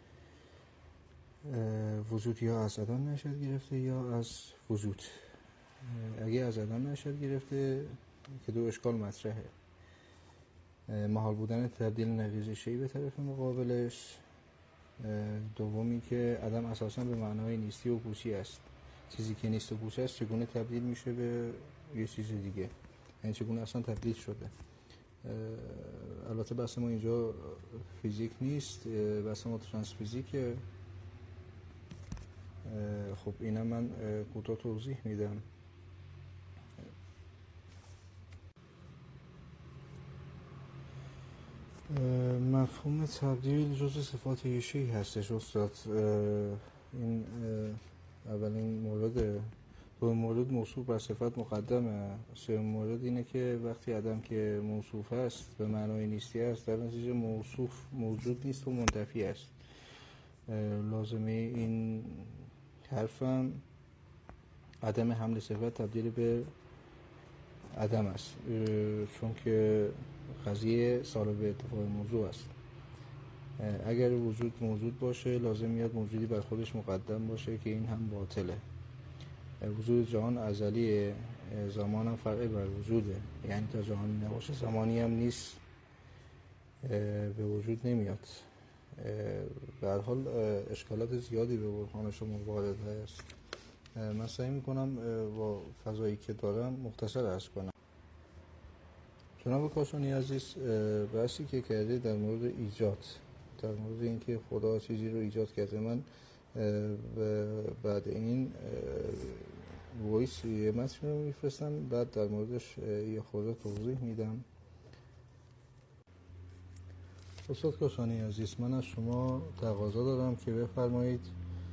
وجود یا از عدم نشأت گرفته یا از وجود. اگه از عدم نشأت گرفته که دو اشکال مطرحه: محال بودن تبدیل نقیض شیء به طرف مقابلش. دومی که عدم اساسا به معنای نیستی و پوچی است. چیزی که نیست و پوچ است چگونه تبدیل میشه به یه چیز دیگه، یعنی چگونه اصلا تبدیل شده. البته بحث ما اینجا فیزیک نیست، بحث ما ترانس فیزیکه. خب اینم من کوتاه توضیح میدم. مفهوم تبدیل جزء صفات یه شیء هستش استاد. این اولین مورد. دو مورد موصوف بر صفت مقدمه. سوم مورد اینه که وقتی عدم که موصوف است به معنای نیستی است، در نتیجه موصوف موجود نیست و منتفی است. لازمه این حرفم عدم حمل صفت تبدیل به عدم است، چون که قضیه سالب اتفاق موضوع است. اگر وجود موجود باشه لازم میاد موجودی بر خودش مقدم باشه که این هم باطله. وجود جهان ازلیه، زمان هم فرع بر وجوده، یعنی تا جهانی نباشه زمانی هم نیست، به وجود نمیاد. به هر حال اشکالات زیادی به برهان شما وارد هست. من سعی میکنم با فضایی که دارم مختصر عرض کنم. جناب کاشانی عزیز بحثی که کرده در مورد ایجاد، در مورد اینکه خدا چیزی رو ایجاد کرده، من بعد این وایس یه متن رو میفرستم، بعد در موردش یه خورده توضیح میدم. استاد کاشانی عزیز، من از شما تقاضا دارم که بفرمایید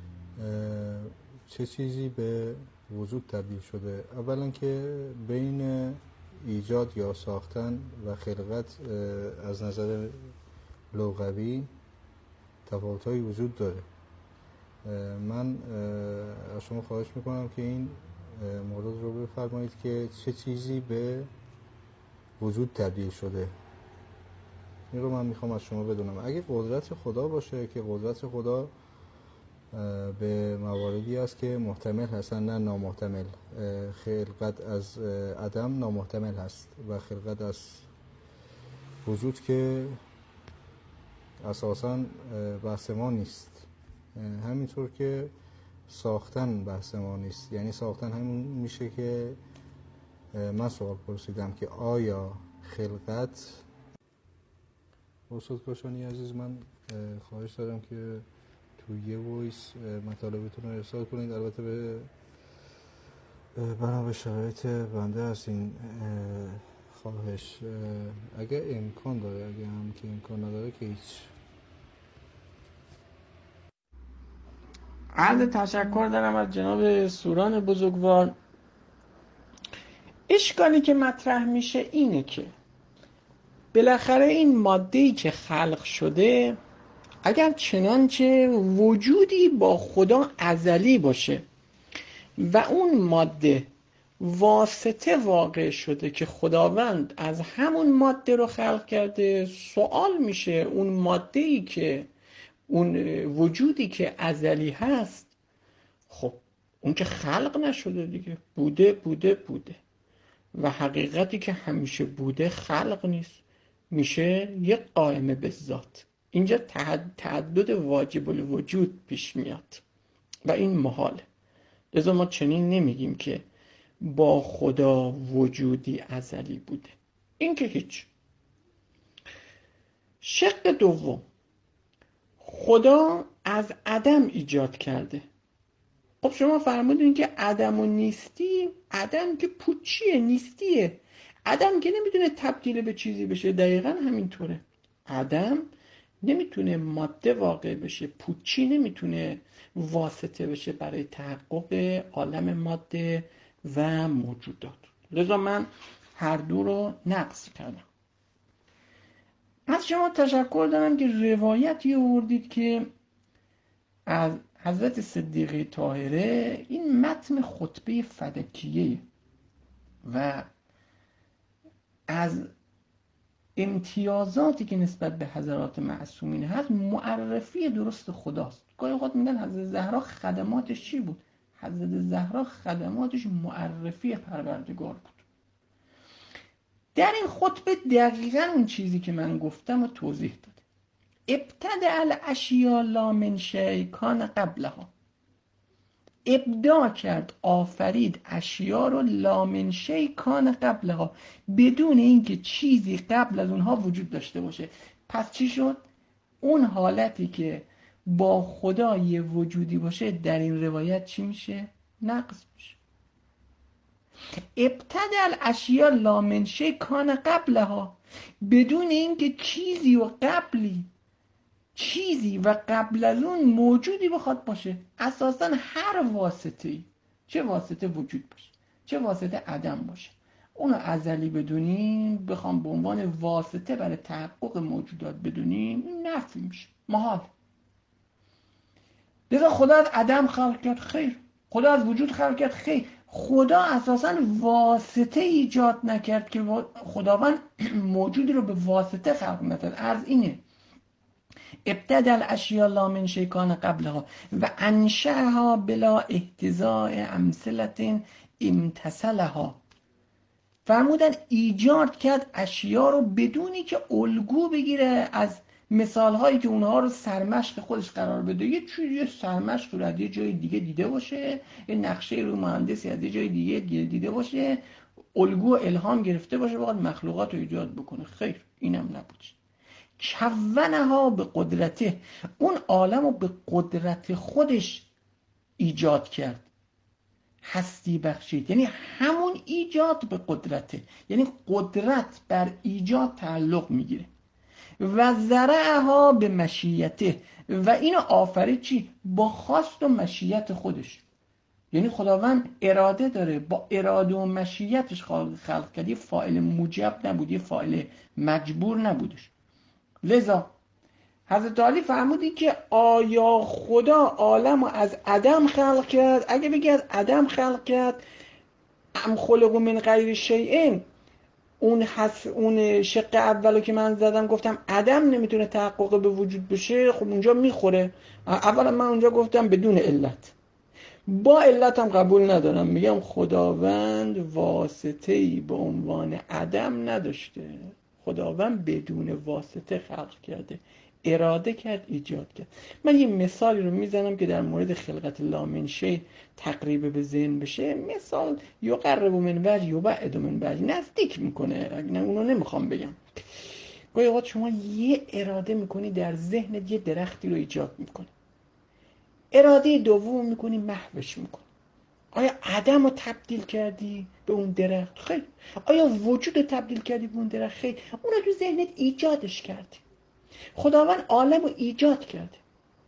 چه چیزی به وجود تبدیل شده. اولا که بین ایجاد یا ساختن و خلقت از نظر لغوی تفاوت‌هایی وجود داره. من از شما خواهش میکنم که این مورد رو بفرمایید که چه چیزی به وجود تبدیل شده. این رو من میخوام از شما بدونم. اگه قدرت خدا باشه که قدرت خدا به مواردی هست که محتمل هستن نه نامحتمل. خلقت از عدم نامحتمل هست و خلقت از وجود که اساساً بحث ما نیست. همینطور که ساختن بحث ما نیست. یعنی ساختن همین میشه که من سوال پرسیدم که آیا خلقت. استاد کاشانی عزیز، من خواهش دارم که توی یه وایس مطالبتون رو ارسال کنید. البته به بنا به شرایط بنده از این خواهش اگر امکان داره، اگر هم که امکان نداره که هیچ. عرض تشکر دارم از جناب سوران بزرگوار. اشکالی که مطرح میشه اینه که بالاخره این ماده‌ای که خلق شده اگر چنانچه وجودی با خدا ازلی باشه و اون ماده واسطه واقع شده که خداوند از همون ماده رو خلق کرده، سوال میشه اون ماده‌ای که اون وجودی که ازلی هست، خب اون که خلق نشده دیگه، بوده بوده بوده و حقیقتی که همیشه بوده خلق نیست، میشه یک قائمه به ذات. اینجا تعدد واجب الوجود پیش میاد و این محاله. لذا ما چنین نمیگیم که با خدا وجودی ازلی بوده. این که هیچ. شق دوم، خدا از عدم ایجاد کرده. خب شما فرمودین که عدم و نیستی، عدم که پوچیه، نیستیه. عدم که نمیتونه تبدیل به چیزی بشه. دقیقا همینطوره. عدم نمیتونه ماده واقع بشه، پوچی نمیتونه واسطه بشه برای تحقق عالم ماده و موجودات. لذا من هر دو رو نقص کردم. از شما تشکر دارم که روایتی آوردید که از حضرت صدیقه طاهره، این متن خطبه فدکیه و از امتیازاتی که نسبت به حضرات معصومین هست معرفی درست خداست. گاهی اوقات میگن حضرت زهرا خدماتش چی بود؟ حضرت زهرا خدماتش معرفی پروردگار بود. در این خطبه دقیقاً اون چیزی که من گفتم و توضیح داده. ابتدع الاشیاء لا من شیء کان قبلها. ابداع کرد، آفرید اشیا رو لا من شیء کان قبلها، بدون اینکه چیزی قبل از اونها وجود داشته باشه. پس چی شد؟ اون حالتی که با خدا یه وجودی باشه در این روایت چی میشه؟ نقص میشه. ابتدع الاشیاء لا من شیء کان قبلها، بدون اینکه چیزی و قبلی چیزی و قبل از اون موجودی بخواد باشه. اساساً هر واسطه‌ای، چه واسطه وجود باشه چه واسطه عدم باشه، اونو ازلی بدونیم، بخوام به عنوان واسطه برای تحقق موجودات بدونیم، این نفی میشه، محال. لذا خدا از عدم خلق کرد؟ خیر. خدا از وجود خلق کرد؟ خیر. خدا اساساً واسطه ایجاد نکرد که خداوند موجودی رو به واسطه خلق نکرد. عرض اینه ابتدع الاشیاء لا من شیء کان قبلها و انشأها بلا احتضاء امثلة امتثلها. فرمودن ایجاد کرد اشیا رو بدونی که الگو بگیره از مثالهایی که اونها رو سرمشق خودش قرار بده. یه چیزی سرمشق رو از یه جای دیگه دیده باشه، یه نقشه رو مهندسی از یه جای دیگه دیده باشه، الگو الهام گرفته باشه بخواد مخلوقات رو ایجاد بکنه. خیر، اینم نبود. کونها به قدرته، اون عالم رو به قدرت خودش ایجاد کرد، هستی بخشید. یعنی همون ایجاد به قدرته، یعنی قدرت بر ایجاد تعلق میگیره. و زرعها به مشیته، و اینو آفرید چی؟ با خواست و مشیت خودش. یعنی خداوند اراده داره، با اراده و مشیتش خلق کرد، یه فاعل موجب نبود، یه فاعل مجبور نبودش. لذا حضرت علی فرمودی که آیا خدا عالم رو از عدم خلق کرد؟ اگه بگی از عدم خلق کرد، ام خلقوا من غیر شیء، اون حس اون شق اولو که من زدم گفتم عدم نمیتونه تحقق به وجود بشه، خب اونجا میخوره. اولا من اونجا گفتم بدون علت، با علت هم قبول ندارم، میگم خداوند واسطه‌ای به عنوان عدم نداشته، خداوند بدون واسطه خلق کرده، اراده کرد، ایجاد کرد. من یه مثالی رو میزنم که در مورد خلقت لا من شیء تقریب به ذهن بشه. مثال یقرب من وجه یبعد من وجه، نزدیک میکنه، نه اونو نمیخوام بگم. گاهی اوقات شما یه اراده میکنی در ذهنت، یه درختی رو ایجاد میکنی، اراده دوم میکنی محوش میکنی. آیا عدم رو تبدیل کردی به اون درخت؟ خیلی. آیا وجود رو تبدیل کردی به اون درخت؟ خیلی. اون رو تو ذهنت ایجادش کردی. خداوند عالم رو ایجاد کرده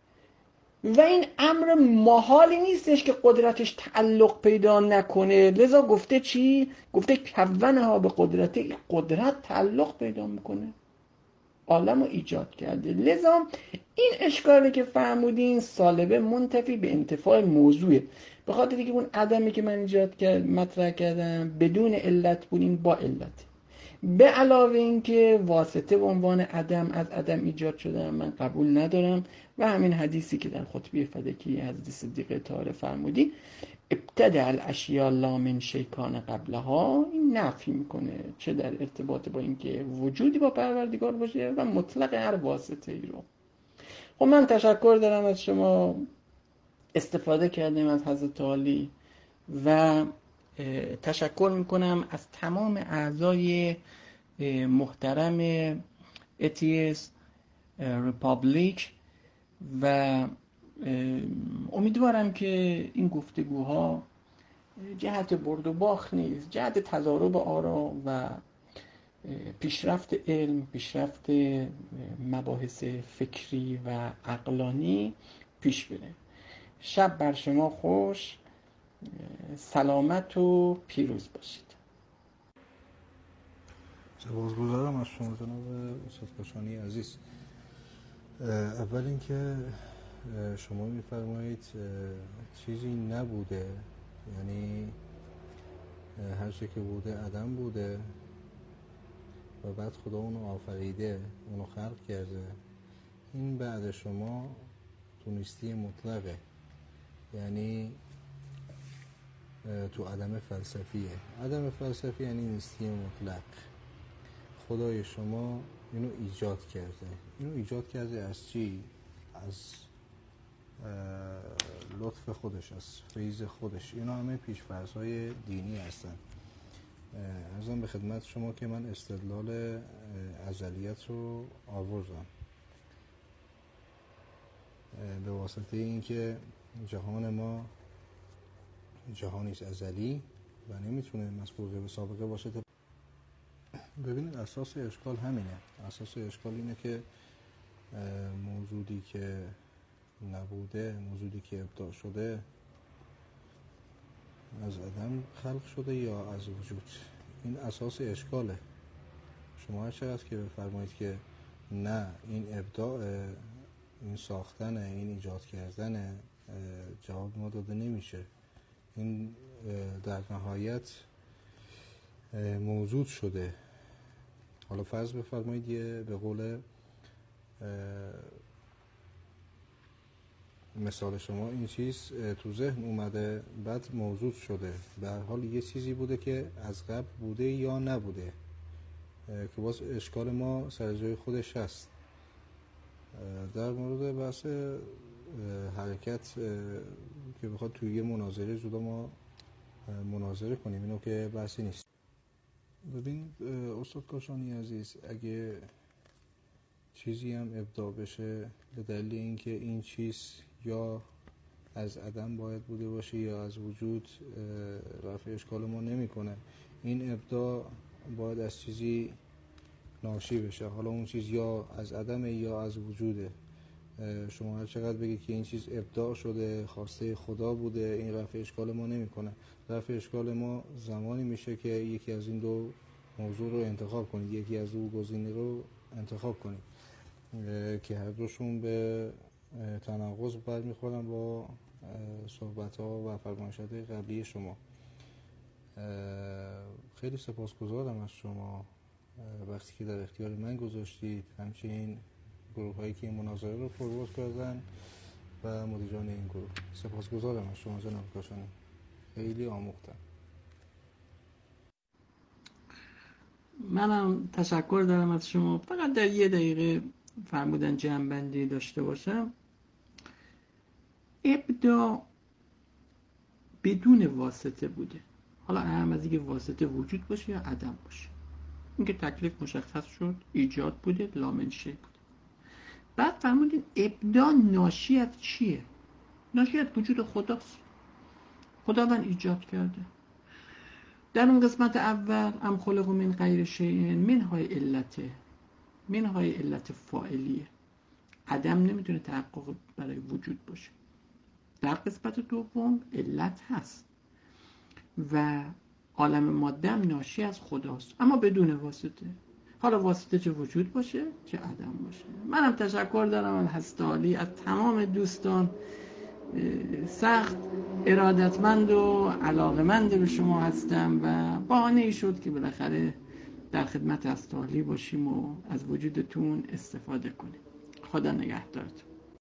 و این امر محالی نیستش که قدرتش تعلق پیدا نکنه. لذا گفته چی؟ گفته کونها به قدرت، قدرت تعلق پیدا میکنه، عالم رو ایجاد کرده. لذا این اشکالی که فرمودین سالبه منتفی به انتفاع موضوعه، به خاطر اینکه اون عدمی که من ایجاد کرد مطرح کردم بدون علت بود، این با علت. به علاوه اینکه واسطه به عنوان عدم از عدم ایجاد شده من قبول ندارم، و همین حدیثی که در خطبه فدکی حضرت صدیقه طاهره فرمودی ابتدع الاشیاء لا من شیء کان قبلها، این نفی میکنه چه در ارتباط با اینکه وجودی با پروردگار باشه و مطلق هر واسطه ای رو. خب من تشکر دارم از شما، استفاده کردیم از حضرت عالی و تشکر میکنم از تمام اعضای محترم اتیس ریپابلیک و امیدوارم که این گفتگوها جهت برد و باخت نیست، جهت تضارب آرا و پیشرفت علم، پیشرفت مباحث فکری و عقلانی پیش بره. شب بر شما خوش، سلامت و پیروز باشید. سپاسگزارم از شما جناب استاد کاشانی عزیز. اول اینکه شما میفرمایید چیزی نبوده، یعنی هر چی که بوده عدم بوده و بعد خدا اونو آفریده، اونو خلق کرده. این بعد شما تو نیستی مطلقه، یعنی تو عدم فلسفیه. عدم فلسفی یعنی نیستی مطلق. خدای شما اینو ایجاد کرده. اینو ایجاد کرده از چی؟ از لطف خودش، از فیض خودش. اینا همه پیش‌فرض‌های دینی هستن. عرضم به خدمت شما که من استدلال ازلیت رو آوردم به واسطه اینکه جهان ما جهانی ازلی و نمیتونه مسبوق به سابقه باشه. ببینید اساس اشکال همینه. اساس اشکال اینه که موجودی که نبوده، موجودی که ابداع شده، از عدم خلق شده یا از وجود. این اساس اشکاله. شما هر چقدر که بفرمایید که نه این ابداع، این ساختن، این ایجاد کردن، جواب ما داده نمیشه. این در نهایت موجود شده. حالا فرض بفرمایید یه به قول مثال شما این چیز تو ذهن اومده بعد موجود شده، به هر حال یه چیزی بوده که از قبل بوده یا نبوده که باز اشکال ما سر جای خودش هست. در مورد بحث حرکت که بخواد توی یه مناظره جدا ما مناظره کنیم، اینو که بحثی نیست. ببین استاد کاشانی عزیز، اگه چیزی هم ابداع بشه به دلیل اینکه این چیز یا از عدم باید بوده باشه یا از وجود، رفع اشکال ما نمیکنه. این ابداع باید از چیزی ناشی بشه. حالا اون چیز یا از عدم یا از وجوده. شما هر چقدر بگید که این چیز ابداع شده، خواسته خدا بوده، این رفع اشکال ما نمیکنه. رفع اشکال ما زمانی میشه که یکی از این دو موضوع رو انتخاب کنید، یکی از دو گزینه رو انتخاب کنید که هر دوشون به تناقض برمیخورن با صحبت ها و فرمایشات قبلی شما. خیلی سپاسگزارم از شما وقتی که در اختیار من گذاشتید، همچنین گروه هایی که این مناظره رو فوروارد کردن و مدیران این گروه. سپاسگزارم از شما جناب کاشانی، خیلی آموختم. منم تشکر دارم از شما. فقط در یه دقیقه فرمودن جمع‌بندی داشته باشم. ابداع بدون واسطه بوده، حالا اهم از اینکه واسطه وجود باشه یا عدم باشه. اینکه تکلیف مشخص شد، ایجاد بوده، لامنشه بوده. بعد فرمودین ابداع ناشی از چیه؟ ناشی از وجود خداست. خداوند ایجاد کرده. در اون قسمت اول ام خلق من غیر شیء منهای علته، منهای علت فاعلیه. عدم نمیتونه تحقق برای وجود باشه. در قسمت دوم علت هست و عالم ماده هم ناشی از خداست، اما بدون واسطه. حالا واسطه چه وجود باشه چه عدم باشه. منم تشکر دارم از هسته عالی، از تمام دوستان. سخت ارادتمند و علاقمند به شما هستم و بهانه ای شد که بالاخره در خدمت هسته عالی باشیم و از وجودتون استفاده کنیم. خدا نگهدارتون.